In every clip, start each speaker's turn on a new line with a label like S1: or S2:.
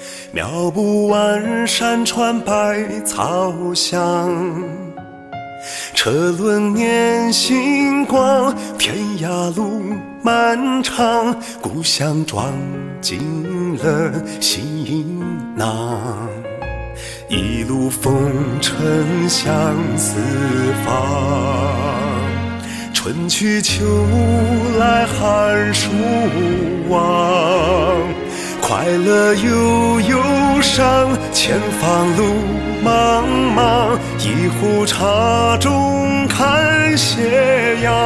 S1: 渺不完山川百草香，车轮碾星光，天涯路漫长，故乡装进了行囊，一路风尘向四方，春去秋来寒暑忘，快乐又忧伤，前方路茫茫，一壶茶中看斜阳，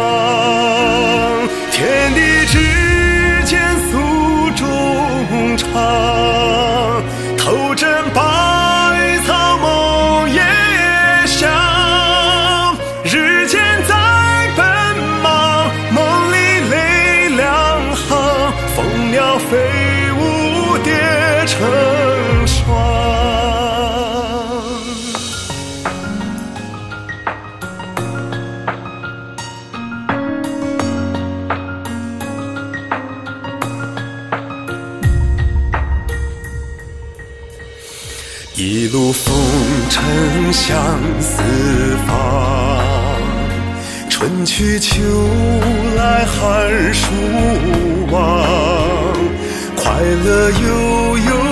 S1: 天地之间诉衷肠，头枕百草梦也香，日间在奔忙，梦里泪两行，蜂鸟飞舞蝶成双。一路风尘向四方，春去秋来寒暑忘，快乐悠悠